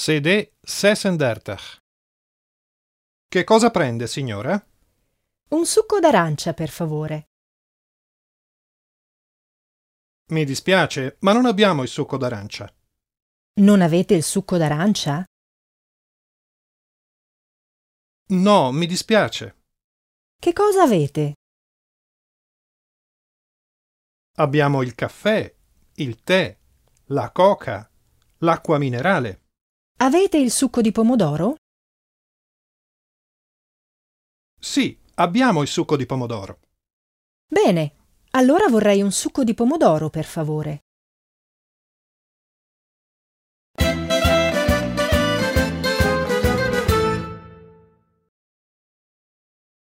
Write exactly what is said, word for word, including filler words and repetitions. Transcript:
Sede zesendertig. Che cosa prende, signora? Un succo d'arancia, per favore. Mi dispiace, ma non abbiamo il succo d'arancia. Non avete il succo d'arancia? No, mi dispiace. Che cosa avete? Abbiamo il caffè, il tè, la coca, l'acqua minerale. Avete il succo di pomodoro? Sì, abbiamo il succo di pomodoro. Bene, allora vorrei un succo di pomodoro, per favore.